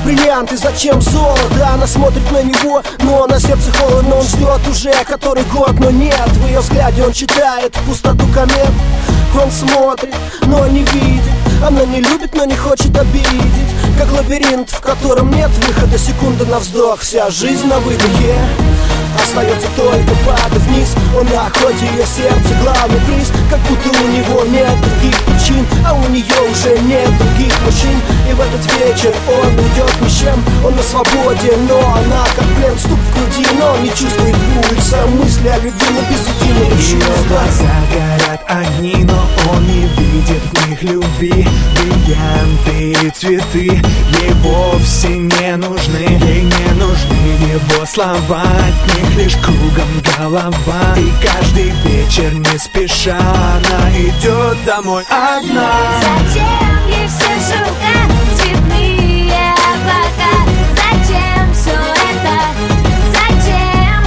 бриллианты, зачем золото? Она смотрит на него, но на сердце холодно. Он ждет уже который год, но нет. В ее взгляде он читает пустоту комет. Он смотрит, но не видит. Она не любит, но не хочет обидеть. Как лабиринт, в котором нет выхода. Секунда на вздох, вся жизнь на выдохе. Остается только падать вниз. Он находит ее сердце, главный приз. Как будто у него нет других причин, а у нее уже нет других мужчин. И в этот вечер он уйдет ни с чем. Он на свободе, но она как плен. Стук в груди, но он не чувствует пульса. Мысли о любви, но без единого чувства. Глаза горят огни, но он не видит в них любви. Бриллианты и цветы ей вовсе не нужны. Ей не нужны его слова, от них лишь кругом голова. И каждый вечер не спеша она идет домой одна. Зачем ей все шукать цветные облака? Зачем все это? Зачем?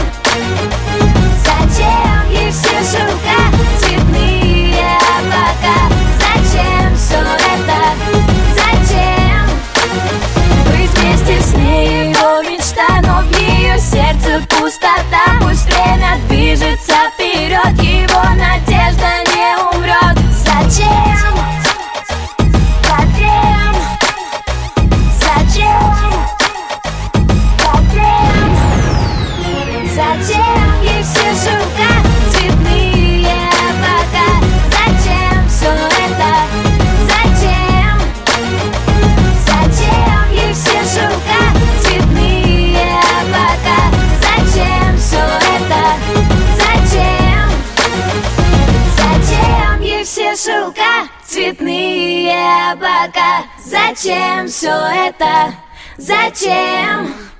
Зачем ей все шукать цветные облака? Зачем все это? Зачем? Быть вместе с ней его мечта, но в ее сердце пустота. Пусть время движется вперед, его надежда не умрет. Зачем? Зачем? Зачем? Зачем? Зачем ей все шукать цветные облака? Зачем все это? Зачем? Зачем ей все шукать цветные облака? Зачем все это? Зачем? Зачем ей все шелка, цветные облака? Зачем все это? Зачем?